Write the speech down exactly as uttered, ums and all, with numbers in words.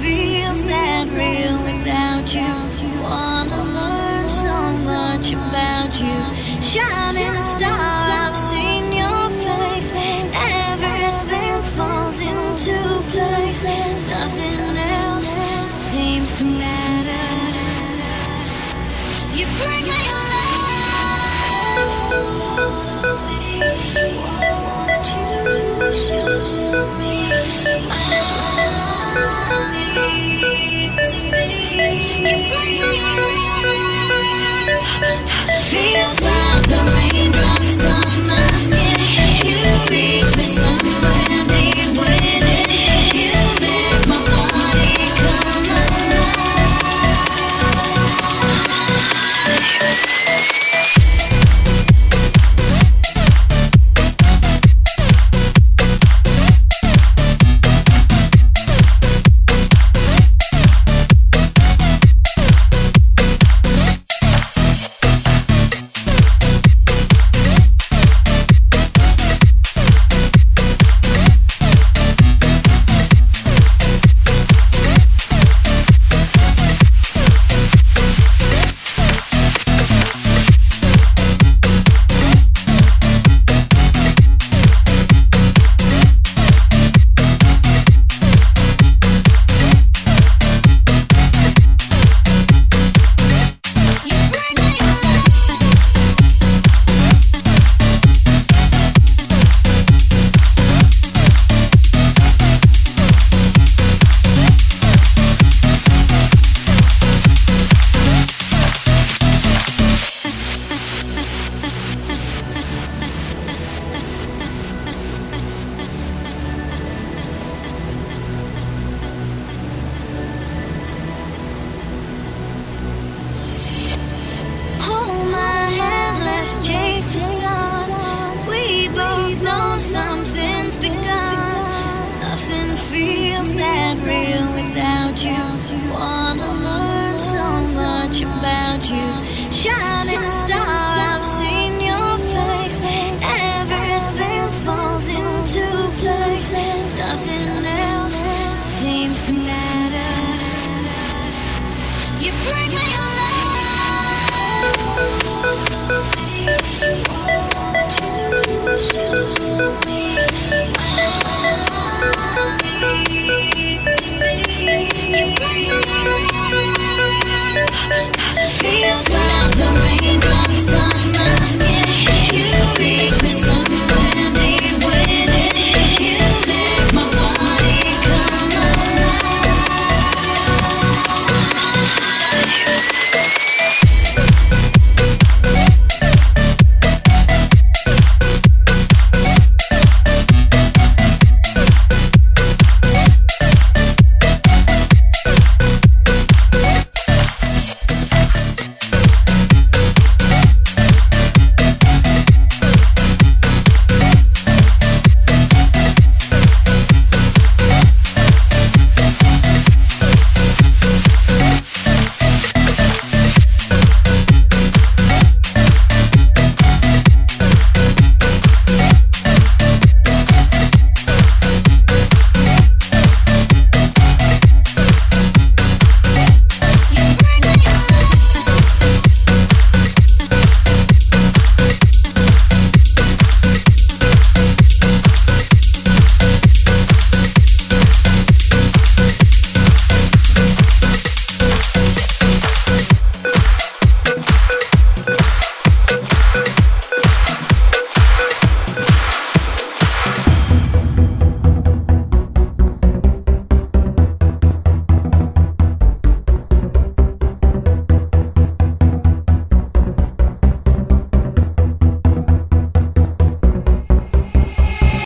feels that real without you. Wanna learn so much about you. Shining star, I've seen your face. Everything falls into place. Nothing else seems to matter. You bring me alive. Won't you show me I need to be? You bring me alive. Feels like the raindrops on my skin. You reach me somewhere deep within. You make my body come alive. Chase the sun. We both know something's begun. Nothing feels that real without you. Wanna learn so much about you. Shining star, I've seen your face. Everything falls into place. Nothing else seems to matter. You bring me alive. Won't you show me I need to be? You bring me alive. Feels like the raindrops on my skin. You reach me